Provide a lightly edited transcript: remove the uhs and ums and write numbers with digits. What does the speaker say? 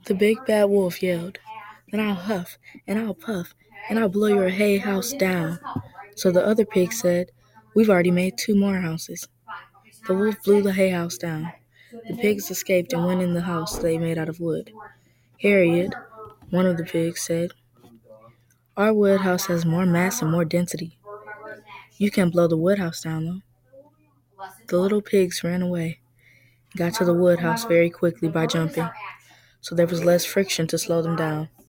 The big bad wolf yelled, "Then I'll huff, and I'll puff, and I'll blow your hay house down." So the other pigs said, "We've already made 2 more houses." The wolf blew the hay house down. The pigs escaped and went in the house they made out of wood. "Harriet," one of the pigs said, "our wood house has more mass and more density. You can't blow the wood house down, though." The little pigs ran away and got to the wood house very quickly by jumping, so there was less friction to slow them down.